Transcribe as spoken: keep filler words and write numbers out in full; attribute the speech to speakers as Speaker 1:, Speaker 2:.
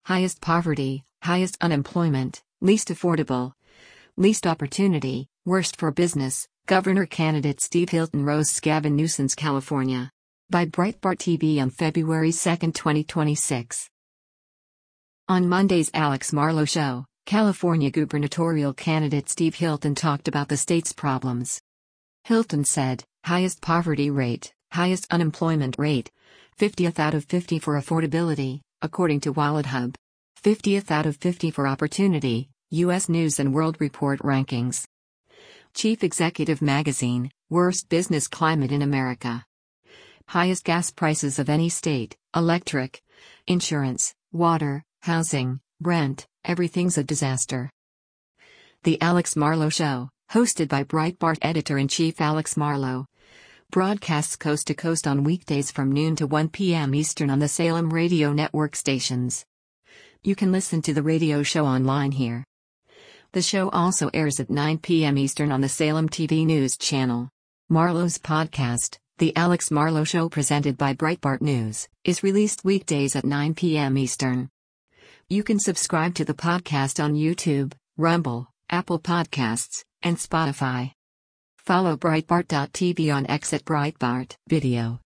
Speaker 1: highest poverty, highest unemployment, least affordable, least opportunity, worst for business, Governor candidate Steve Hilton rose Gavin Newsom's California. By Breitbart T V on February second, twenty twenty-six. On Monday's Alex Marlow Show, California gubernatorial candidate Steve Hilton talked about the state's problems. Hilton said, highest poverty rate, highest unemployment rate, fiftieth out of fifty for affordability, according to WalletHub. fiftieth out of fifty for opportunity, U S News and World Report rankings. Chief Executive Magazine, worst business climate in America. Highest gas prices of any state, electric, insurance, water, housing, rent, everything's a disaster. The Alex Marlow Show, hosted by Breitbart editor-in-chief Alex Marlow, broadcasts coast to coast on weekdays from noon to one p m Eastern on the Salem Radio Network stations. You can listen to the radio show online here. The show also airs at nine p m Eastern on the Salem T V News channel. Marlow's podcast, The Alex Marlow Show presented by Breitbart News, is released weekdays at nine p m Eastern. You can subscribe to the podcast on YouTube, Rumble, Apple Podcasts, and Spotify. Follow Breitbart dot T V on X at Breitbart Video.